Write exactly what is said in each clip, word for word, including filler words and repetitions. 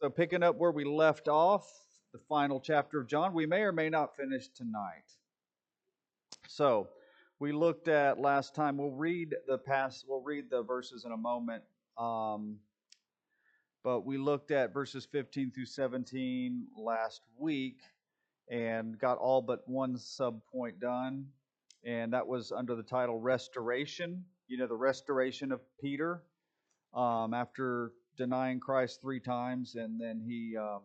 So, picking up where we left off, the final chapter of John, we may or may not finish tonight. So, we looked at last time. We'll read the past. We'll read the verses in a moment. Um, but we looked at verses fifteen through seventeen last week, and got all but one sub point done, and that was under the title "Restoration." You know, the restoration of Peter um, after denying Christ three times, and then he um,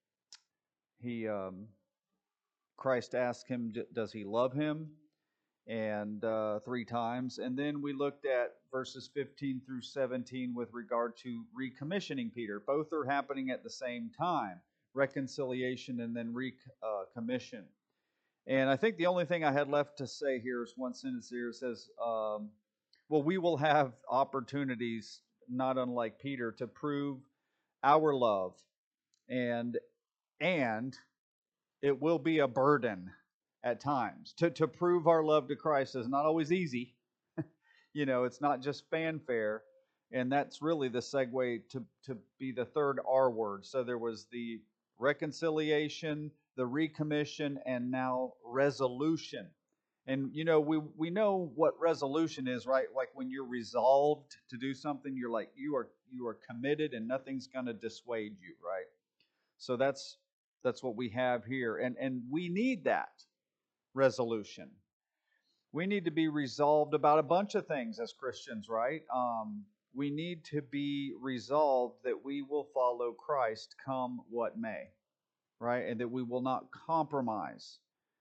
he um, Christ asked him, does he love him? And uh, three times. And then we looked at verses fifteen through seventeen with regard to recommissioning Peter. Both are happening at the same time, reconciliation and then recommission. And I think the only thing I had left to say here is one sentence here. It says, um, well, we will have opportunities, not unlike Peter, to prove our love. And and it will be a burden at times. To, to prove our love to Christ is not always easy. You know, it's not just fanfare. And that's really the segue to, to be the third R word. So there was the reconciliation, the recommission, and now resolution. And, you know, we, we know what resolution is, right? Like when you're resolved to do something, you're like, you are you are committed and nothing's going to dissuade you, right? So that's that's what we have here. And, and we need that resolution. We need to be resolved about a bunch of things as Christians, right? Um, we need to be resolved that we will follow Christ come what may, right? And that we will not compromise.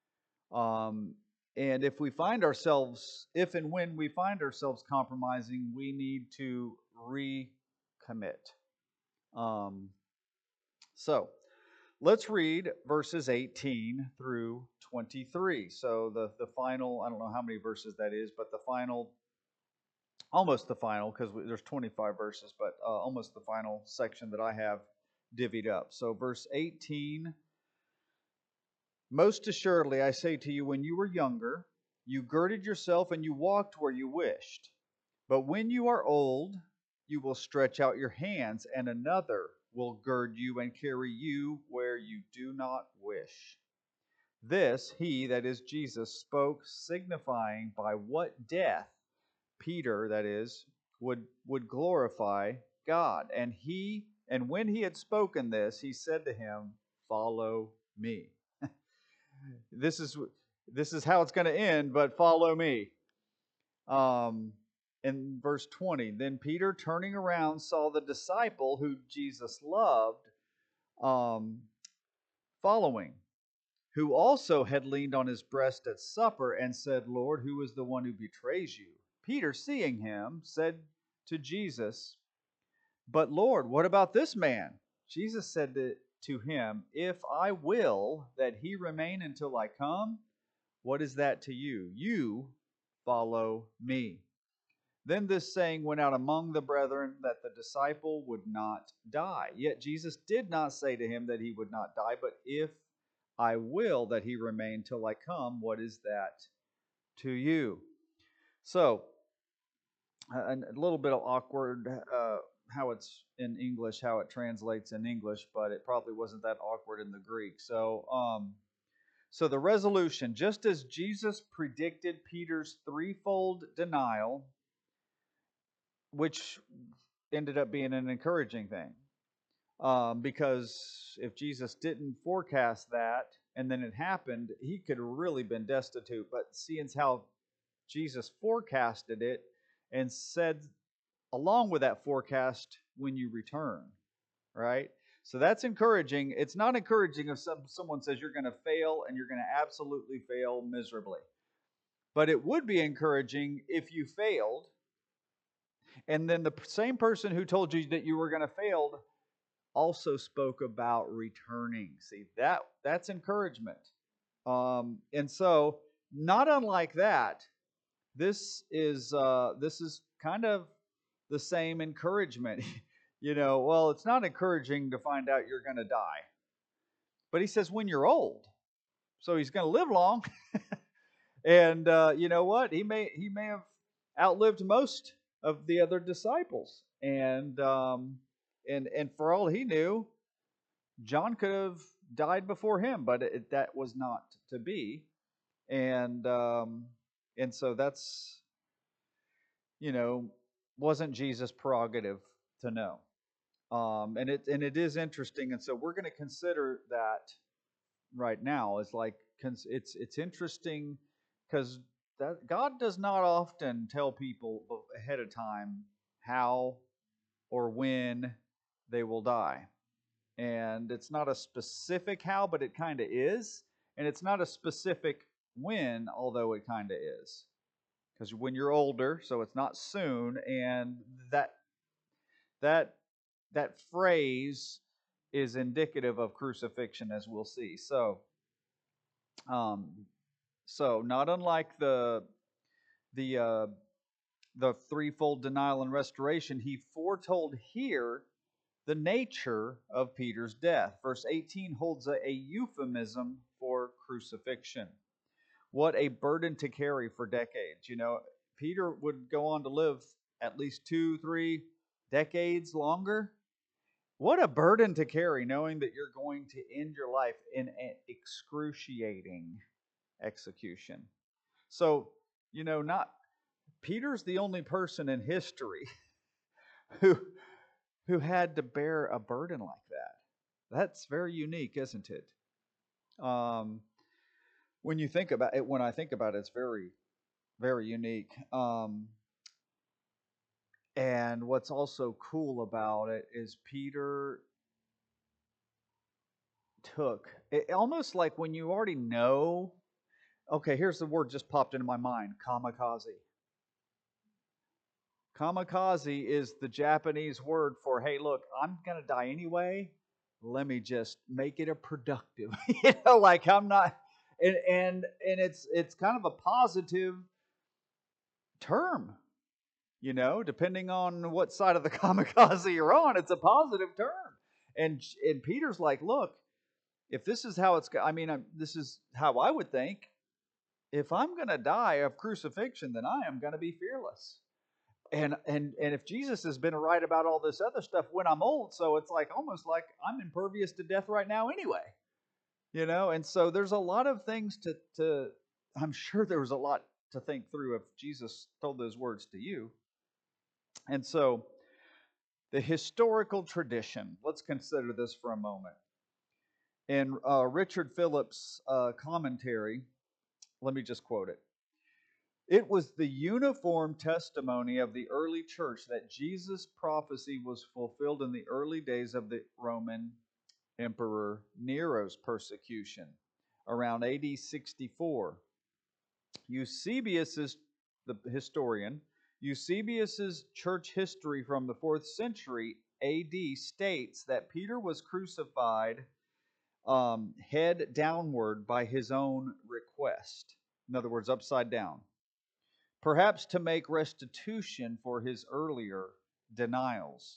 Um, and if we find ourselves, if and when we find ourselves compromising, we need to recommit. Um, so, let's read verses eighteen through twenty-three. So the, the final, I don't know how many verses that is, but the final, almost the final, because there's twenty-five verses, but uh, almost the final section that I have divvied up. So verse eighteen, most assuredly I say to you, when you were younger, you girded yourself and you walked where you wished. But when you are old, you will stretch out your hands, and another will gird you and carry you where you do not wish. This he, that is Jesus, spoke, signifying by what death Peter, that is, would would glorify God. And he and when he had spoken this, he said to him, "Follow me." This is this is how it's going to end, but follow me. Um, in verse twenty, then Peter, turning around, saw the disciple who Jesus loved, um, following, who also had leaned on his breast at supper and said, Lord, who is the one who betrays you? Peter, seeing him, said to Jesus, but Lord, what about this man? Jesus said to, to him, if I will that he remain until I come, what is that to you? You follow me. Then this saying went out among the brethren, that the disciple would not die. Yet Jesus did not say to him that he would not die, but if I will that he remain till I come, what is that to you? So, a, a little bit of awkward uh, how it's in English, how it translates in English, but it probably wasn't that awkward in the Greek. So, um, so the resolution, just as Jesus predicted Peter's threefold denial, which ended up being an encouraging thing. Um, because if Jesus didn't forecast that and then it happened, he could have really been destitute. But seeing how Jesus forecasted it and said, along with that forecast, when you return, right? So that's encouraging. It's not encouraging if some, someone says you're going to fail and you're going to absolutely fail miserably. But it would be encouraging if you failed, and then the same person who told you that you were going to fail also spoke about returning. See, that that's encouragement. Um, and so, not unlike that, this is uh, this is kind of the same encouragement. You know, well, it's not encouraging to find out you're going to die, but he says when you're old, so he's going to live long. And uh, you know what? He may he may have outlived most of the other disciples, and um, and and for all he knew, John could have died before him, but it, that was not to be. And um, and so that's, you know, wasn't Jesus' prerogative to know. Um, and it and it is interesting, and so we're going to consider that right now. Is like it's it's interesting because that God does not often tell people ahead of time how or when they will die. And it's not a specific how, but it kind of is. And it's not a specific when, although it kind of is. Because when you're older, so it's not soon, and that that that phrase is indicative of crucifixion, as we'll see. So, um, so not unlike the the uh, the threefold denial and restoration, he foretold here the nature of Peter's death. Verse eighteen holds a, a euphemism for crucifixion. What a burden to carry for decades. You know, Peter would go on to live at least two, three decades longer. What a burden to carry, knowing that you're going to end your life in an excruciating execution. So, you know, not Peter's the only person in history who who had to bear a burden like that. That's very unique, isn't it? Um, when you think about it, when I think about it, it's very, very unique. Um, and what's also cool about it is Peter took it almost like when you already know. Okay, here's the word just popped into my mind: kamikaze. Kamikaze is the Japanese word for, hey, look, I'm going to die anyway. Let me just make it a productive. you know, like I'm not and and and it's it's kind of a positive term, you know, depending on what side of the kamikaze you're on, it's a positive term. And and Peter's like, look, if this is how it's I mean, I'm, this is how I would think. If I'm going to die of crucifixion, then I am going to be fearless. And and and if Jesus has been right about all this other stuff when I'm old, so it's like almost like I'm impervious to death right now anyway. You know, and so there's a lot of things to to I'm sure there was a lot to think through if Jesus told those words to you. And so the historical tradition, let's consider this for a moment. In uh, Richard Phillips' uh, commentary, let me just quote it. It was the uniform testimony of the early church that Jesus' prophecy was fulfilled in the early days of the Roman Emperor Nero's persecution around A D sixty-four. Eusebius, the historian, Eusebius's church history from the fourth century A D states that Peter was crucified um, head downward by his own request. In other words, upside down. Perhaps to make restitution for his earlier denials.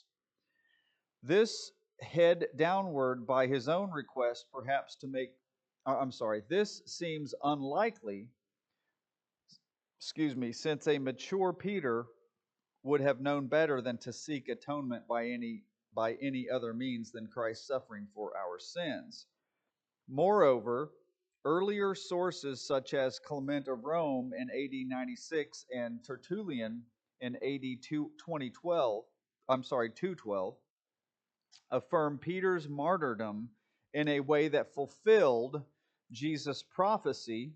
This head downward by his own request, perhaps to make, I'm sorry, this seems unlikely, excuse me, since a mature Peter would have known better than to seek atonement by any by any other means than Christ's suffering for our sins. Moreover, earlier sources such as Clement of Rome in A D ninety-six and Tertullian in A D twenty twelve, I'm sorry, two twelve, affirm Peter's martyrdom in a way that fulfilled Jesus' prophecy,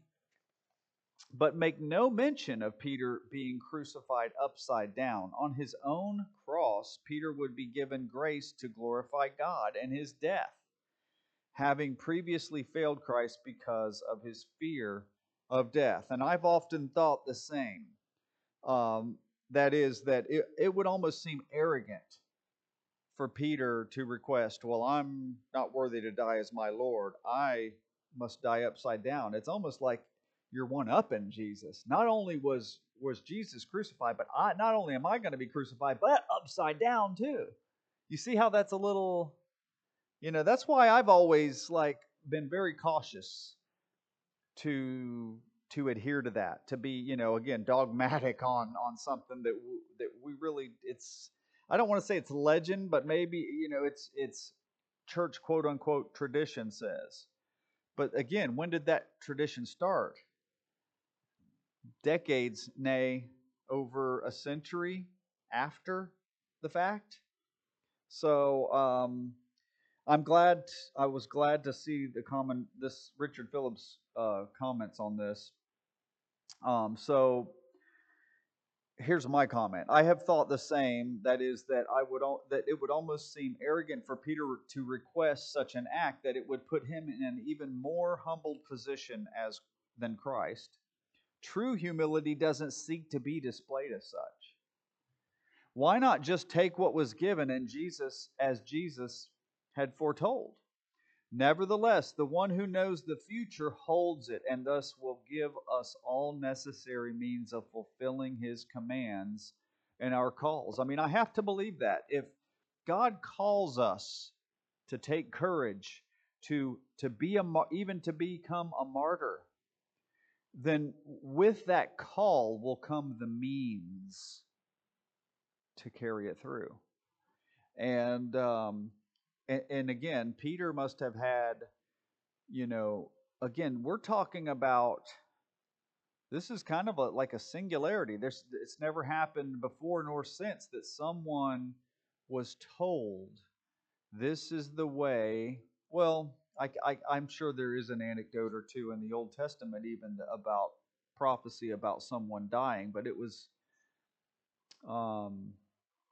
but make no mention of Peter being crucified upside down. On his own cross, Peter would be given grace to glorify God and his death, having previously failed Christ because of his fear of death. And I've often thought the same. Um, that is, that it, it would almost seem arrogant for Peter to request, well, I'm not worthy to die as my Lord. I must die upside down. It's almost like you're one-upping Jesus. Not only was, was Jesus crucified, but I, not only am I going to be crucified, but upside down too. You see how that's a little... You know, that's why I've always like been very cautious to to adhere to that, to be, you know, again, dogmatic on on something that w- that we really it's I don't want to say it's legend, but maybe, you know, it's it's church quote unquote tradition says. But again, when did that tradition start? Decades, nay, over a century after the fact. So um, I'm glad. I was glad to see the common this Richard Phillips uh, comments on this. Um, so here's my comment. I have thought the same. That is, that I would al- that it would almost seem arrogant for Peter to request such an act, that it would put him in an even more humbled position as than Christ. True humility doesn't seek to be displayed as such. Why not just take what was given and Jesus as Jesus had foretold? Nevertheless, the one who knows the future holds it, and thus will give us all necessary means of fulfilling his commands and our calls. I mean, I have to believe that. If God calls us to take courage, to, to be a, even to become a martyr, then with that call will come the means to carry it through. And um, and, and again, Peter must have had, you know, again, we're talking about, this is kind of a, like a singularity. There's, it's never happened before nor since that someone was told, this is the way. Well, I, I, I'm sure there is an anecdote or two in the Old Testament even about prophecy about someone dying, but it was, um,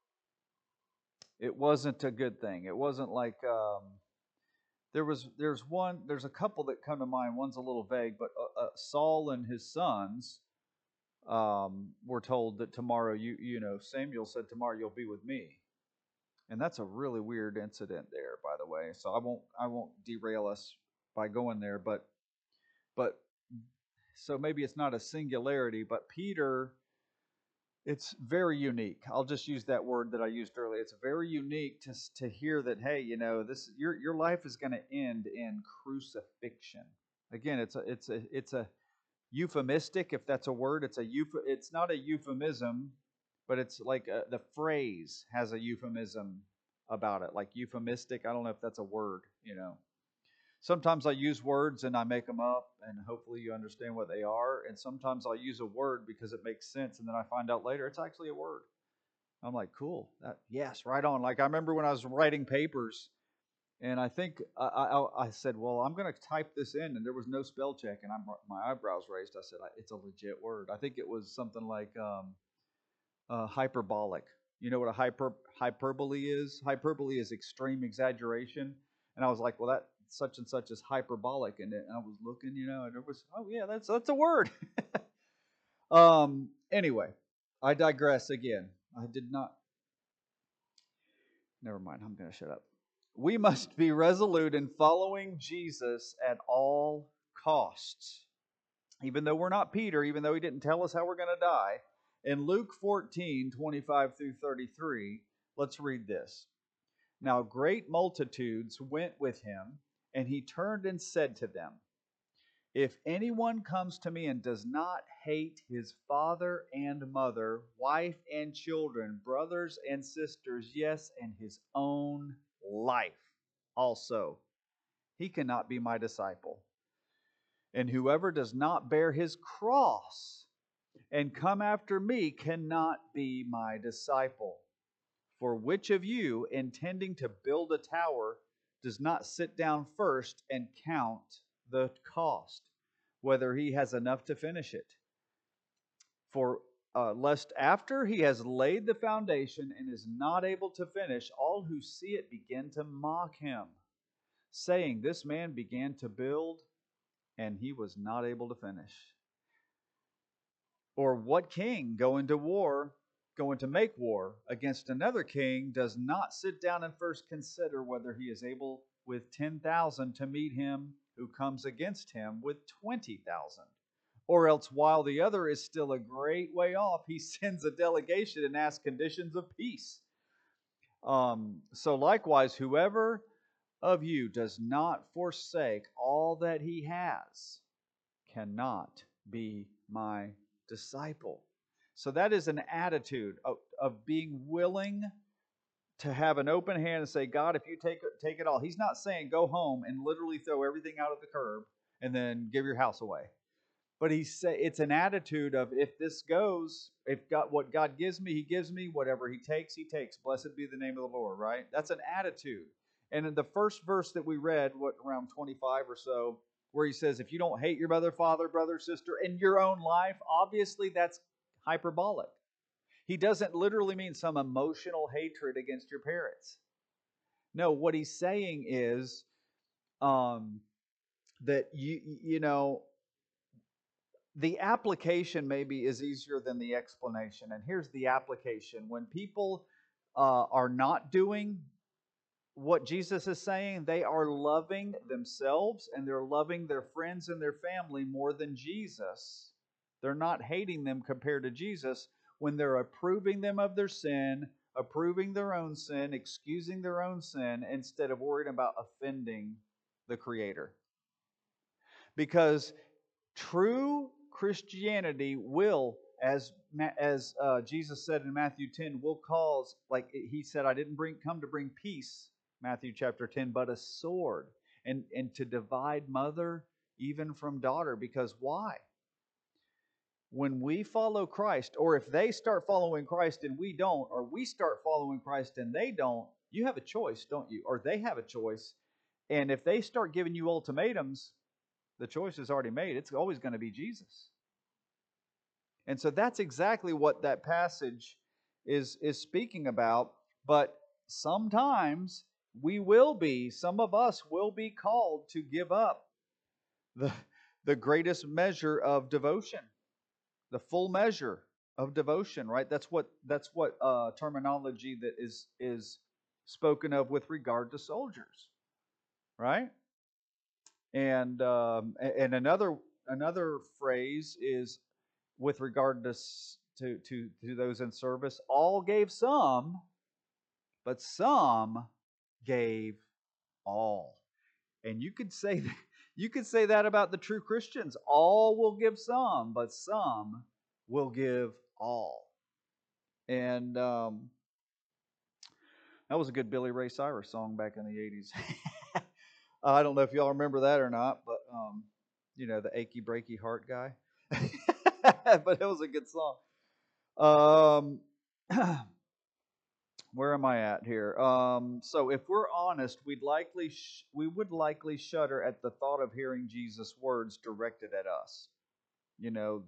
it wasn't a good thing. It wasn't like, um, There was there's one there's a couple that come to mind. One's a little vague, but uh, uh, Saul and his sons um, were told that tomorrow, you you know Samuel said, tomorrow you'll be with me, and that's a really weird incident there, by the way. So I won't I won't derail us by going there, but but so maybe it's not a singularity, but Peter, it's very unique. I'll just use that word that I used earlier. It's very unique to to hear that, hey, you know, this your your life is going to end in crucifixion. Again, it's a it's a it's a euphemistic, if that's a word. It's a euph- It's not a euphemism, but it's like a, the phrase has a euphemism about it, like euphemistic. I don't know if that's a word, you know. Sometimes I use words and I make them up, and hopefully you understand what they are. And sometimes I'll use a word because it makes sense, and then I find out later it's actually a word. I'm like, cool. That, yes, right on. Like I remember when I was writing papers, and I think I, I, I said, well, I'm going to type this in, and there was no spell check, and I'm, my eyebrows raised. I said, it's a legit word. I think it was something like um, uh, hyperbolic. You know what a hyper hyperbole is? Hyperbole is extreme exaggeration. And I was like, well, that such and such is hyperbolic. And, and I was looking, you know, and it was, oh yeah, that's that's a word. um. Anyway, I digress again. I did not. Never mind. I'm going to shut up. We must be resolute in following Jesus at all costs. Even though we're not Peter, even though he didn't tell us how we're going to die. In Luke fourteen, twenty-five through thirty-three, let's read this. Now great multitudes went with him, and he turned and said to them, if anyone comes to me and does not hate his father and mother, wife and children, brothers and sisters, yes, and his own life also, he cannot be my disciple. And whoever does not bear his cross and come after me cannot be my disciple. For which of you, intending to build a tower, does not sit down first and count the cost, whether he has enough to finish it? For uh, lest after he has laid the foundation and is not able to finish, all who see it begin to mock him, saying, this man began to build and he was not able to finish. Or what king going to war, going to make war against another king, does not sit down and first consider whether he is able with ten thousand to meet him who comes against him with twenty thousand? Or else, while the other is still a great way off, he sends a delegation and asks conditions of peace. Um, so likewise, whoever of you does not forsake all that he has cannot be my disciple. So that is an attitude of, of being willing to have an open hand and say, God, if you take take it all. He's not saying go home and literally throw everything out of the curb and then give your house away. But he say it's an attitude of, if this goes, if God, what God gives me, He gives me. Whatever He takes, He takes. Blessed be the name of the Lord, right? That's an attitude. And in the first verse that we read, what, around twenty-five or so, where he says, if you don't hate your mother, father, brother, sister in your own life, obviously that's hyperbolic. He doesn't literally mean some emotional hatred against your parents. No, what he's saying is um, that, you you know, the application maybe is easier than the explanation. And here's the application. When people uh, are not doing what Jesus is saying, they are loving themselves and they're loving their friends and their family more than Jesus. They're not hating them compared to Jesus when they're approving them of their sin, approving their own sin, excusing their own sin, instead of worrying about offending the Creator. Because true Christianity will, as as uh, Jesus said in Matthew ten, will cause, like He said, I didn't bring come to bring peace, Matthew chapter ten, but a sword, and, and to divide mother even from daughter. Because why? When we follow Christ, or if they start following Christ and we don't, or we start following Christ and they don't, you have a choice, don't you? Or they have a choice. And if they start giving you ultimatums, the choice is already made. It's always going to be Jesus. And so that's exactly what that passage is, is speaking about. But sometimes we will be, some of us will be called to give up the, the greatest measure of devotion, the full measure of devotion, right? That's what that's what uh, terminology that is is spoken of with regard to soldiers, right? And um, and another another phrase is with regard to, to to to those in service. All gave some, but some gave all. And you could say that, you could say that about the true Christians. All will give some, but some will give all. And um, that was a good Billy Ray Cyrus song back in the eighties. I don't know if y'all remember that or not, but um, you know, the achy breaky heart guy. But it was a good song. Um, where am I at here? Um, so if we're honest, we'd likely sh- we would likely shudder at the thought of hearing Jesus' words directed at us. You know,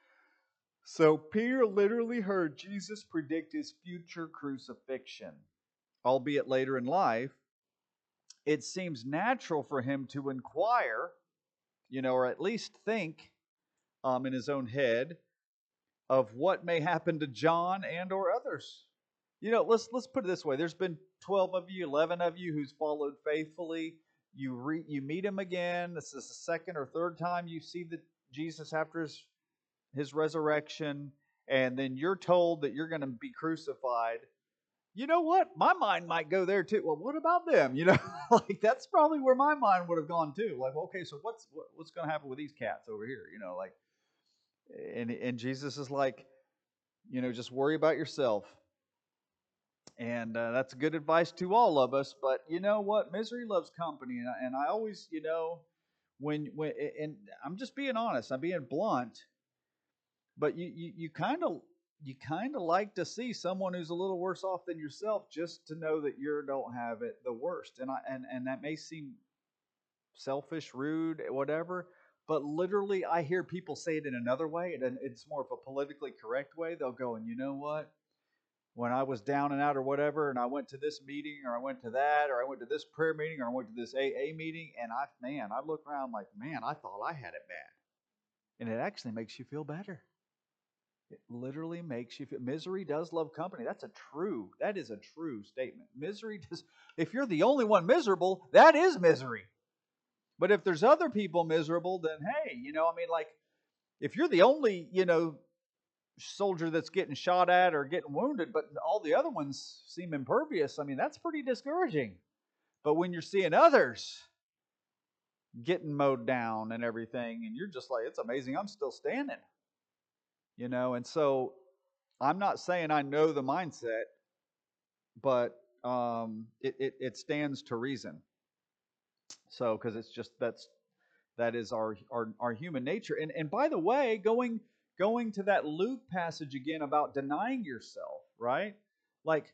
so Peter literally heard Jesus predict his future crucifixion, albeit later in life. It seems natural for him to inquire, you know, or at least think um, in his own head of what may happen to John and or others. You know, let's let's put it this way. There's been twelve of you, eleven of you who's followed faithfully. You re, you meet him again. This is the second or third time you see the Jesus after his, his resurrection, and then you're told that you're going to be crucified. You know what? My mind might go there too. Well, what about them? You know, like that's probably where my mind would have gone too. Like, okay, so what's what, what's going to happen with these cats over here? You know, like, and and Jesus is like, you know, just worry about yourself. And uh, that's good advice to all of us. But you know what? Misery loves company, and I, and I always, you know, when when and I'm just being honest. I'm being blunt. But you you you kind of you kind of like to see someone who's a little worse off than yourself, just to know that you don't have it the worst. And I and and that may seem selfish, rude, whatever. But literally, I hear people say it in another way, and it's more of a politically correct way. They'll go, and you know what? When I was down and out or whatever, and I went to this meeting, or I went to that, or I went to this prayer meeting, or I went to this A A meeting, and I, man, I look around like, man, I thought I had it bad. And it actually makes you feel better. It literally makes you feel, misery does love company. That's a true, that is a true statement. Misery does, if you're the only one miserable, that is misery. But if there's other people miserable, then hey, you know, I mean, like, if you're the only, you know, soldier that's getting shot at or getting wounded, but all the other ones seem impervious, I mean, that's pretty discouraging. But when you're seeing others getting mowed down and everything, and you're just like, it's amazing I'm still standing. You know, and so I'm not saying I know the mindset, but um, it, it, it stands to reason. So, because it's just that's that is our, our our human nature. And and by the way, going going to that Luke passage again about denying yourself, right? Like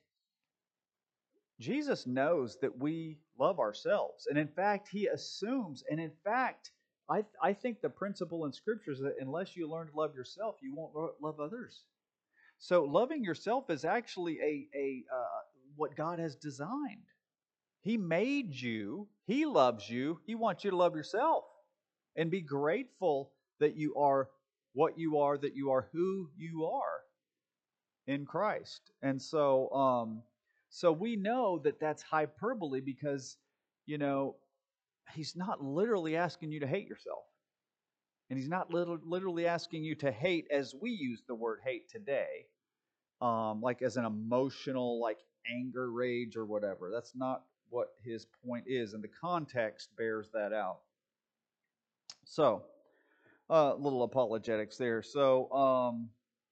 Jesus knows that we love ourselves, and in fact, He assumes, and in fact, I I think the principle in Scripture is that unless you learn to love yourself, you won't love others. So loving yourself is actually a a uh, what God has designed. He made you. He loves you. He wants you to love yourself and be grateful that you are what you are, that you are who you are in Christ. And so, um, so we know that that's hyperbole because, you know, He's not literally asking you to hate yourself. And He's not literally asking you to hate as we use the word hate today, um, like as an emotional, like anger, rage, or whatever. That's not what His point is, and the context bears that out. So, a uh, little apologetics there. So, um,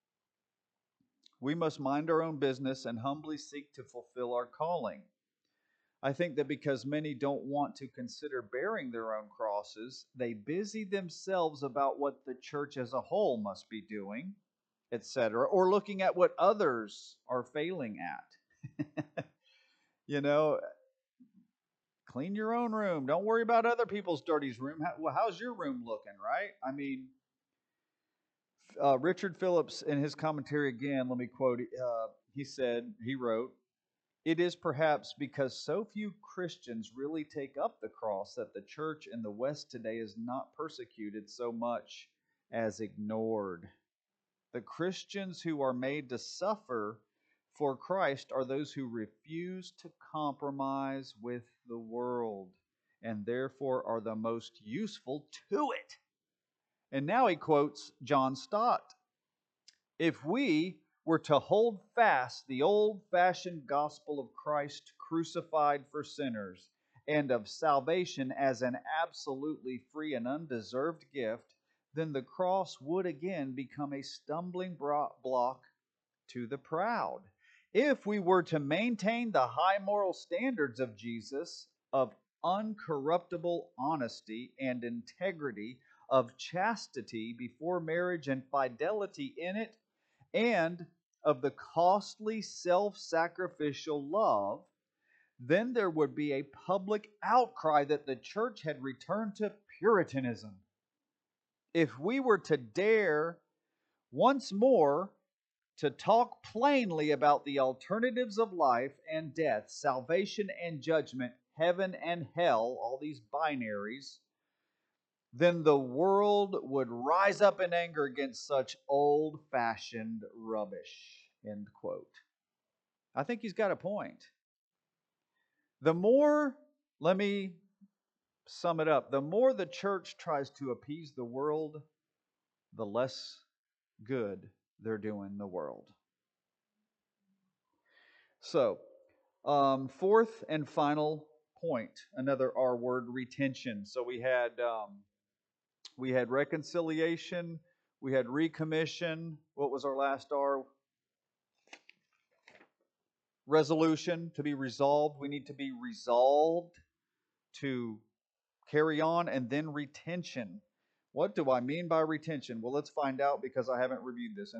we must mind our own business and humbly seek to fulfill our calling. I think that because many don't want to consider bearing their own crosses, they busy themselves about what the church as a whole must be doing, et cetera, or looking at what others are failing at. You know, clean your own room. Don't worry about other people's dirty room. How, well, how's your room looking, right? I mean, uh, Richard Phillips, in his commentary again, let me quote, uh, he said, he wrote, "It is perhaps because so few Christians really take up the cross that the church in the West today is not persecuted so much as ignored. The Christians who are made to suffer for Christ are those who refuse to compromise with the world and therefore are the most useful to it." And now he quotes John Stott. "If we were to hold fast the old-fashioned gospel of Christ crucified for sinners and of salvation as an absolutely free and undeserved gift, then the cross would again become a stumbling block to the proud. If we were to maintain the high moral standards of Jesus, of uncorruptible honesty and integrity, of chastity before marriage and fidelity in it, and of the costly self-sacrificial love, then there would be a public outcry that the church had returned to Puritanism. If we were to dare once more to talk plainly about the alternatives of life and death, salvation and judgment, heaven and hell, all these binaries, then the world would rise up in anger against such old-fashioned rubbish." End quote. I think he's got a point. The more, let me sum it up, the more the church tries to appease the world, the less good they're doing the world. So, um, fourth and final point, another R word, retention. So we had um, we had reconciliation, we had recommission. What was our last R? Resolution, to be resolved. We need to be resolved to carry on, and then retention. What do I mean by retention? Well, let's find out because I haven't reviewed this.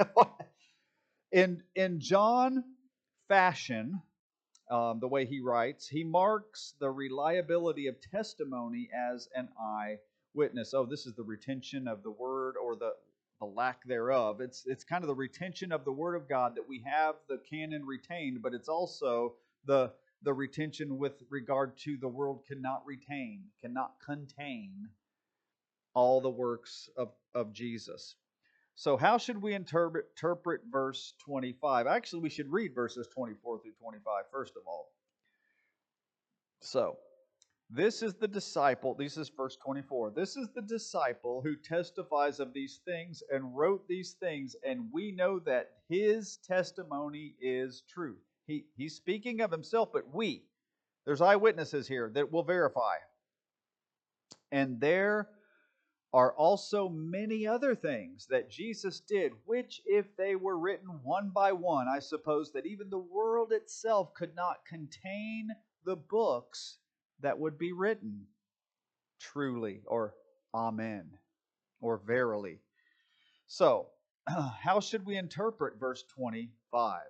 in in John fashion, um, the way he writes, he marks the reliability of testimony as an eyewitness. Oh, this is the retention of the word, or the the lack thereof. It's it's kind of the retention of the word of God, that we have the canon retained, but it's also the the retention with regard to the world cannot retain, cannot contain all the works of, of Jesus. So how should we interpret, interpret verse twenty-five? Actually, we should read verses twenty-four through twenty-five first of all. So, this is the disciple, this is verse twenty-four. This is the disciple who testifies of these things and wrote these things, and we know that his testimony is true. He, he's speaking of himself, but we, there's eyewitnesses here that will verify. And there are also many other things that Jesus did, which, if they were written one by one, I suppose that even the world itself could not contain the books that would be written. Truly, or amen, or verily. So, how should we interpret verse twenty-five?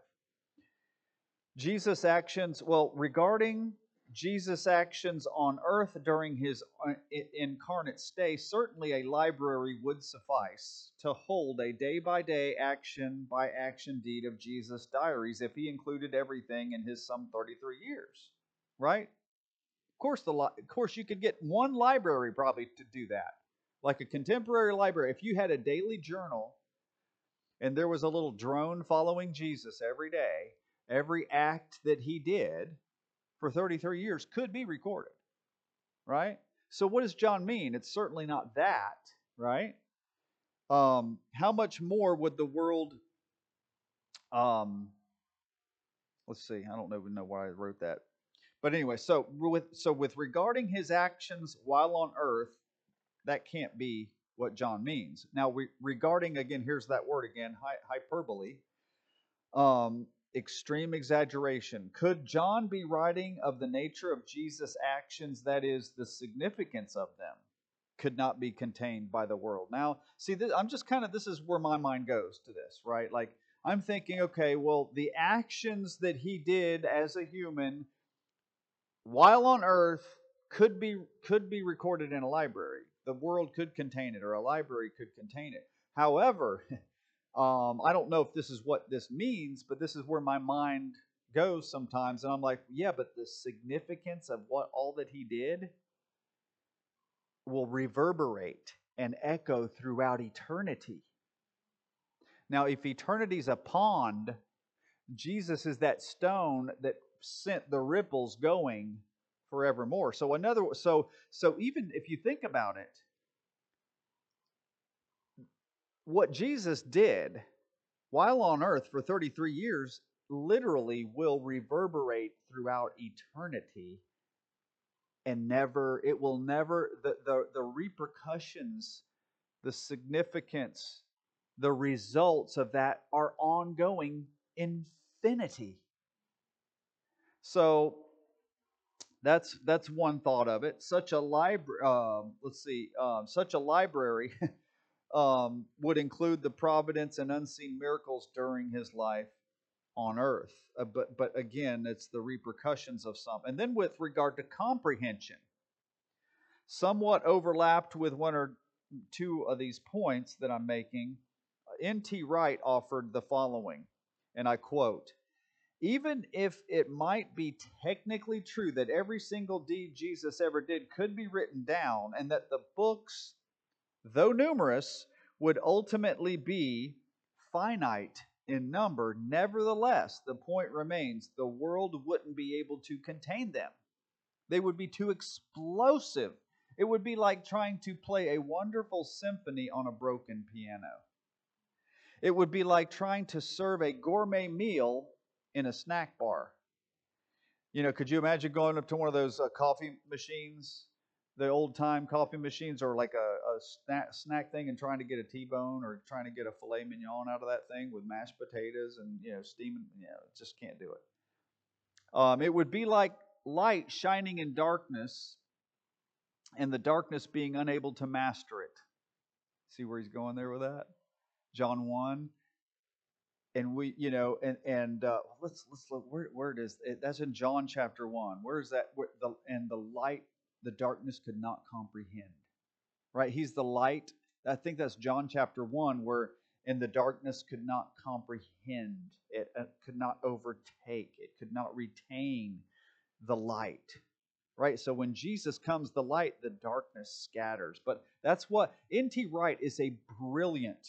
Jesus' actions, well, regarding Jesus' actions on earth during his incarnate stay, certainly a library would suffice to hold a day-by-day, action-by-action deed of Jesus' diaries if he included everything in his some thirty-three years, right? Of course, the of course you could get one library probably to do that, like a contemporary library. If you had a daily journal and there was a little drone following Jesus every day, every act that he did for thirty-three years could be recorded, right? So what does John mean? It's certainly not that, right? Um, how much more would the world, um, let's see, I don't even know why I wrote that. But anyway, so with, so with regarding his actions while on earth, that can't be what John means. Now, we, regarding, again, here's that word again, hyperbole, um, extreme exaggeration. Could John be writing of the nature of Jesus' actions, that is, the significance of them, could not be contained by the world? Now, see, this, I'm just kind of, this is where my mind goes to this, right? Like, I'm thinking, okay, well, the actions that he did as a human while on earth could be could be recorded in a library. The world could contain it, or a library could contain it. However, um, I don't know if this is what this means, but this is where my mind goes sometimes, and I'm like, yeah, but the significance of what all that he did will reverberate and echo throughout eternity. Now, if eternity's a pond, Jesus is that stone that sent the ripples going forevermore. So another so so even if you think about it, what Jesus did while on earth for thirty-three years literally will reverberate throughout eternity, and never it will never the the, the repercussions, the significance, the results of that are ongoing infinity. So That's that's one thought of it. Such a library, um, let's see, um, such a library um, would include the providence and unseen miracles during his life on earth. Uh, but but again, it's the repercussions of some. And then with regard to comprehension, somewhat overlapped with one or two of these points that I'm making, N T Wright offered the following, and I quote: even if it might be technically true that every single deed Jesus ever did could be written down, and that the books, though numerous, would ultimately be finite in number, nevertheless, the point remains the world wouldn't be able to contain them. They would be too explosive. It would be like trying to play a wonderful symphony on a broken piano. It would be like trying to serve a gourmet meal in a snack bar. You know, could you imagine going up to one of those uh, coffee machines, the old time coffee machines, or like a, a snack, snack thing, and trying to get a T-bone or trying to get a filet mignon out of that thing with mashed potatoes and, you know, steaming? You know, just can't do it. Um, it would be like light shining in darkness, and the darkness being unable to master it. See where he's going there with that? John one. And we, you know, and and uh, let's let's look where where it is. It, that's in John chapter one. Where is that? Where the and the light, the darkness could not comprehend. Right? He's the light. I think that's John chapter one, where and the darkness could not comprehend it, it could not overtake, it could not retain the light. Right? So when Jesus comes, the light, the darkness scatters. But that's what N T Wright is a brilliant.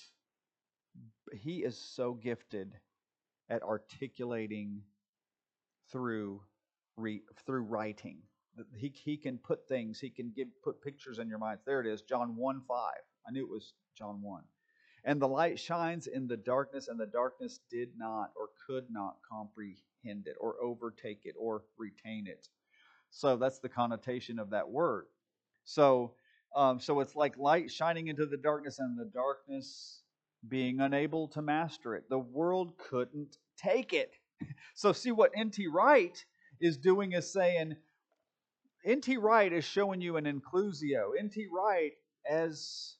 He is so gifted at articulating through re, through writing. He, he can put things, he can give put pictures in your minds. There it is, John one five. I knew it was John one. And the light shines in the darkness, and the darkness did not or could not comprehend it or overtake it or retain it. So that's the connotation of that word. So Um, so it's like light shining into the darkness, and the darkness being unable to master it. The world couldn't take it. So see what N T Wright is doing is saying, N T Wright is showing you an inclusio. N T Wright, as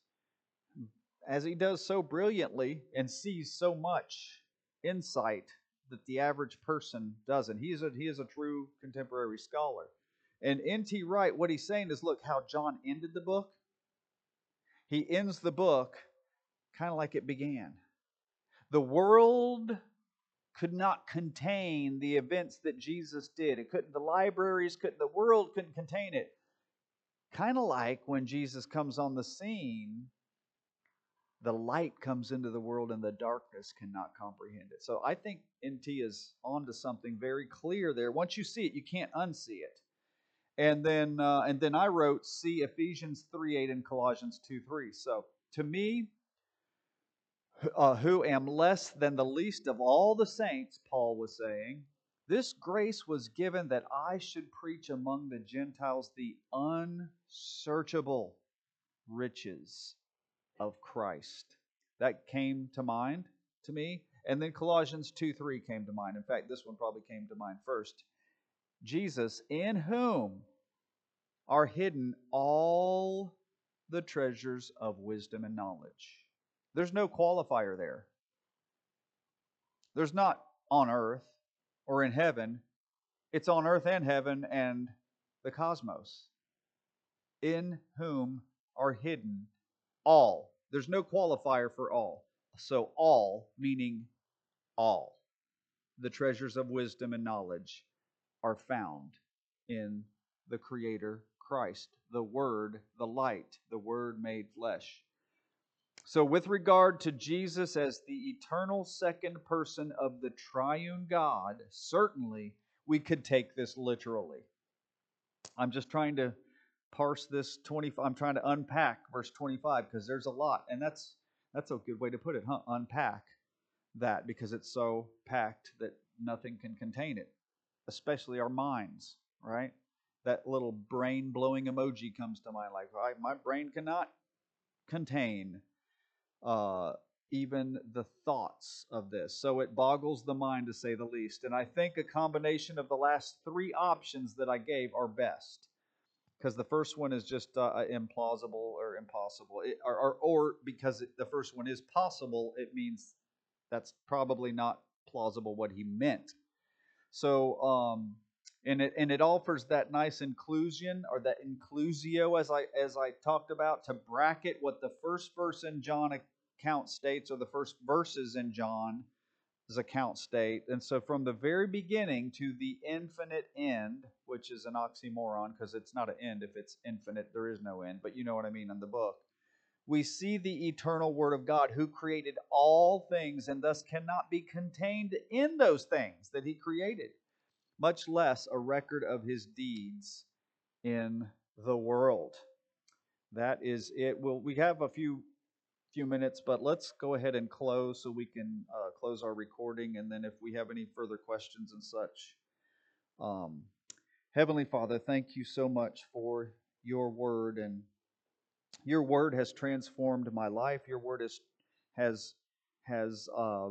as he does so brilliantly and sees so much insight that the average person doesn't. He is a, he is a true contemporary scholar. And N T Wright, what he's saying is, look how John ended the book. He ends the book kind of like it began. The world could not contain the events that Jesus did. It couldn't, the libraries couldn't, the world couldn't contain it. Kind of like when Jesus comes on the scene, the light comes into the world and the darkness cannot comprehend it. So I think N T is onto something very clear there. Once you see it, you can't unsee it. And then uh, and then I wrote, see Ephesians three eight and Colossians two three. So to me, uh, who am less than the least of all the saints, Paul was saying, this grace was given that I should preach among the Gentiles the unsearchable riches of Christ. That came to mind to me. And then Colossians two three came to mind. In fact, this one probably came to mind first. Jesus, in whom are hidden all the treasures of wisdom and knowledge. There's no qualifier there. There's not on earth or in heaven. It's on earth and heaven and the cosmos. In whom are hidden all. There's no qualifier for all. So all, meaning all. The treasures of wisdom and knowledge are found in the Creator Christ, the Word, the light, the Word made flesh. So with regard to Jesus as the eternal second person of the triune God, certainly we could take this literally. I'm just trying to parse this twenty. I'm trying to unpack verse twenty-five because there's a lot, and that's that's a good way to put it, huh? Unpack that, because it's so packed that nothing can contain it, especially our minds, right? That little brain-blowing emoji comes to mind, like, right, my brain cannot contain uh, even the thoughts of this. So it boggles the mind, to say the least. And I think a combination of the last three options that I gave are best. Because the first one is just uh, implausible or impossible. It, or, or, or because it, the first one is possible, it means that's probably not plausible what he meant. So, um, and it and it offers that nice inclusion, or that inclusio, as I as I talked about, to bracket what the first verse in John account states, or the first verses in John's account state. And so from the very beginning to the infinite end, which is an oxymoron because it's not an end. If it's infinite, there is no end. But you know what I mean in the book. We see the eternal Word of God, who created all things and thus cannot be contained in those things that He created, much less a record of His deeds in the world. That is it. Well, we have a few few minutes, but let's go ahead and close so we can uh, close our recording, and then if we have any further questions and such. Um, Heavenly Father, thank you so much for your word, and your word has transformed my life. Your word has has has uh,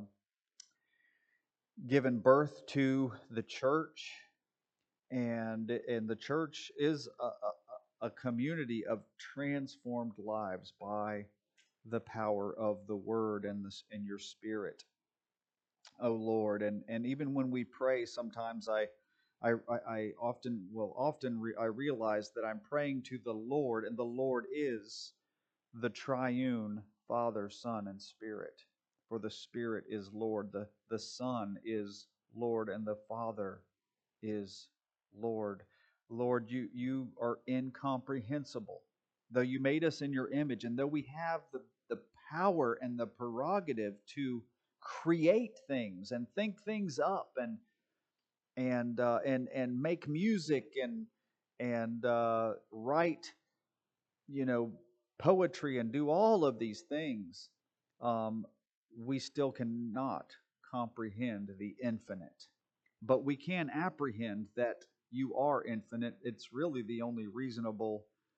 given birth to the church, and and the church is a, a, a community of transformed lives by the power of the Word and this and your Spirit, oh Lord. And and even when we pray, sometimes I I, I often will often re, I realize that I'm praying to the Lord, and the Lord is the triune Father, Son, and Spirit. For the Spirit is Lord, the, the Son is Lord, and the Father is Lord. Lord, you, you are incomprehensible. Though you made us in your image, and though we have the, the power and the prerogative to create things and think things up and and uh, and and make music and and uh, write, you know, poetry and do all of these things, um, we still cannot comprehend the infinite. But we can apprehend that you are infinite. It's really the only reasonable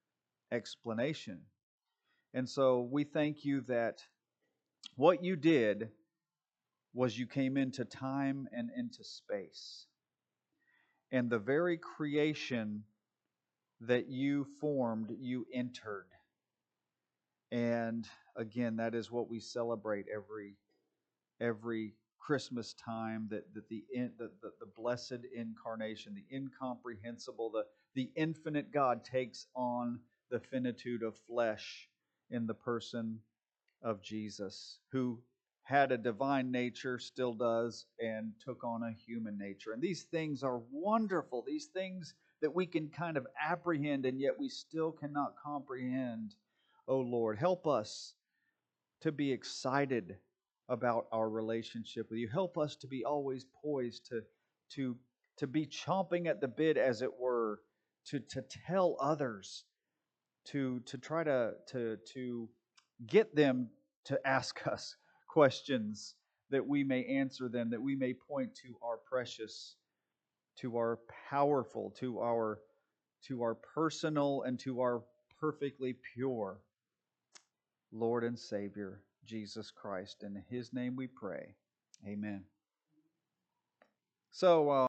explanation. And so we thank you that what you did was you came into time and into space. And the very creation that you formed, you entered. And again, that is what we celebrate every every Christmas time, that, that the, the, the, the blessed incarnation, the incomprehensible, the, the infinite God takes on the finitude of flesh in the person of Jesus, who had a divine nature, still does, and took on a human nature. And these things are wonderful, these things that we can kind of apprehend, and yet we still cannot comprehend. Oh Lord, help us to be excited about our relationship with you. Help us to be always poised to, to, to be chomping at the bit, as it were, to, to tell others, to, to try to, to, to get them to ask us questions, that we may answer them, that we may point to our precious, to our powerful, to our, to our personal, and to our perfectly pure Lord and Savior, Jesus Christ. In His name we pray. Amen. So, uh,